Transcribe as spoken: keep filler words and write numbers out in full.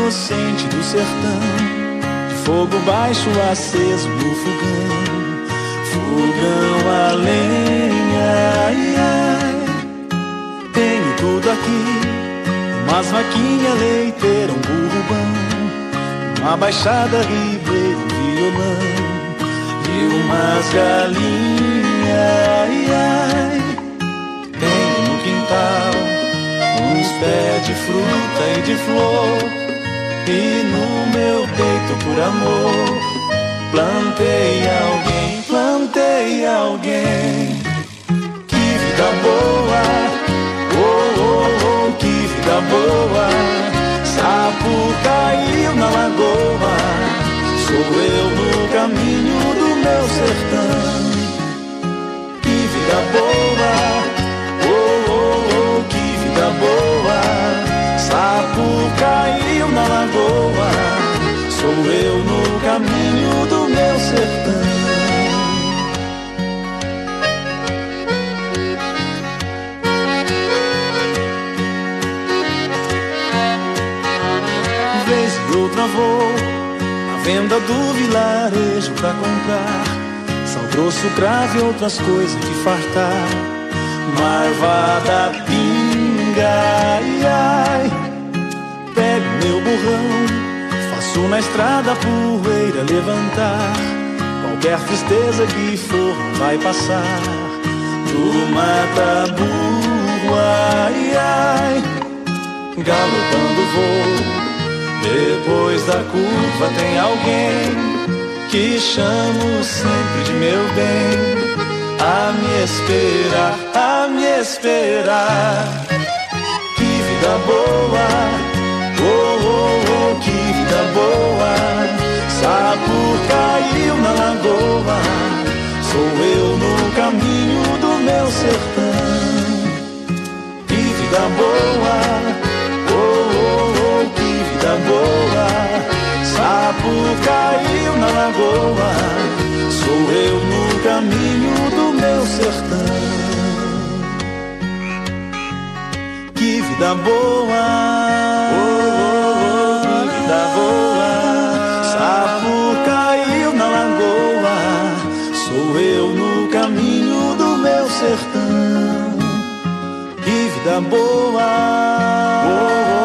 inocente do sertão, de fogo baixo aceso no fogão, fogão a lenha, ai, ai. Tenho tudo aqui, umas vaquinhas leiteiras, um burro bom, uma baixada ribeira, um violão e umas galinhas, ai, ai. Tenho no quintal uns pés de fruta e de flor, e no meu peito por amor plantei alguém, plantei alguém. Que vida boa, oh, oh, oh, que vida boa. Sapo caiu na lagoa, sou eu no caminho do meu sertão. Que vida boa, oh, oh, oh, que vida boa. Sapo caiu na lagoa, sou eu no caminho do meu sertão. Vez e outra vou na venda do vilarejo pra comprar sal grosso, cravo e outras coisas que fartar. Marvada, pinga, ai, ai. Pego meu burrão, faço na estrada a poeira levantar. Qualquer tristeza que for não vai passar. Do mata-burro, ai, ai. Galopando vou, depois da curva tem alguém que chamo sempre de meu bem, a me esperar, a me esperar. Que vida boa, oh, oh, oh, que vida boa. Sapo caiu na lagoa, sou eu no caminho do meu sertão. Que vida boa, oh, oh, oh, que vida boa. Sapo caiu na lagoa, sou eu no caminho do meu sertão. Que vida boa, oh, oh, oh, que vida boa. Sapo caiu na lagoa, sou eu no caminho do meu sertão. Que vida boa, oh, oh.